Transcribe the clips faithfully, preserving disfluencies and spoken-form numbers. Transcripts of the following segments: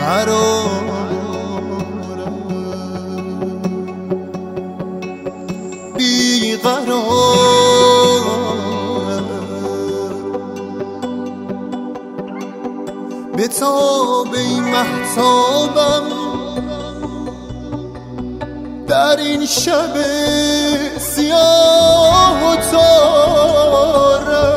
به تاب این مهتابم در این شب سیاه و تاره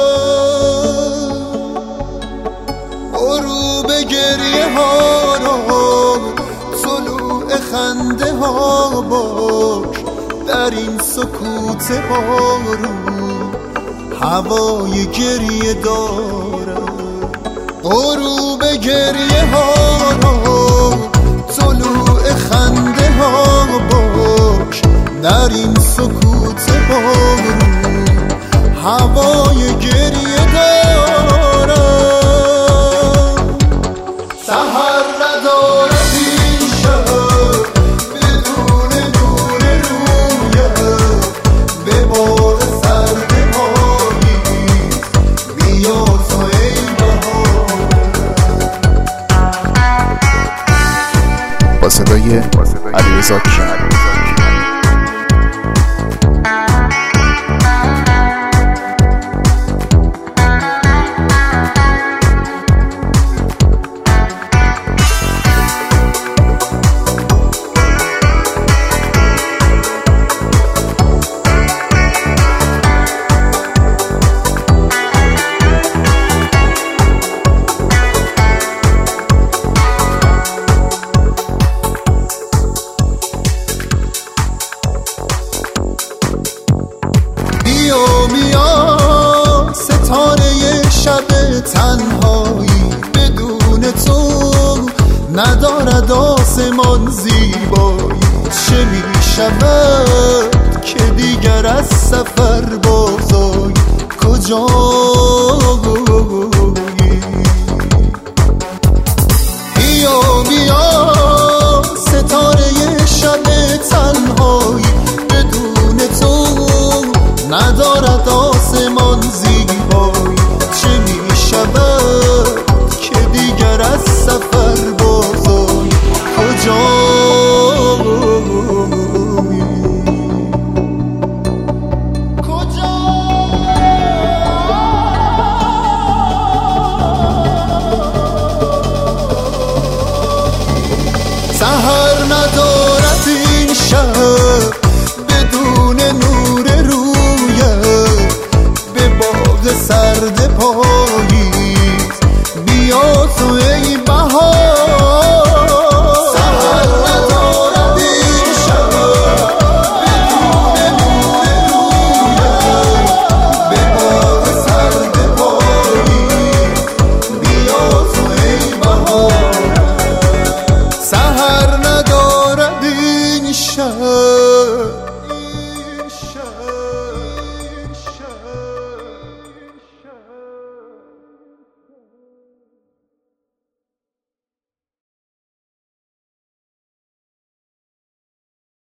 غروب گریه ها را طلوع خنده ها باش در این سکوت بارون هوای گریه داره غروب گریه ها را طلوع خنده ها باش در این سکوت بارون هوای گریه دارم سحر ندارد این شب بدون نور رویت به باغ سرد پاییز بیا تو ای با صدای علیرضا کیانی. میا ستاره شب تنهایی بدون تو ندارد آسمان زیبایی چه می شود که دیگر از سفر بازایی کجایی بیا بیا ستاره شب تنهایی بدون تو ندارد آسمان زیبایی چه می شود که دیگر از سفر بازایی کجایی سحر ندارد این شب بدون نور رویت به باغ سرد پاییز بیا تو ای بهار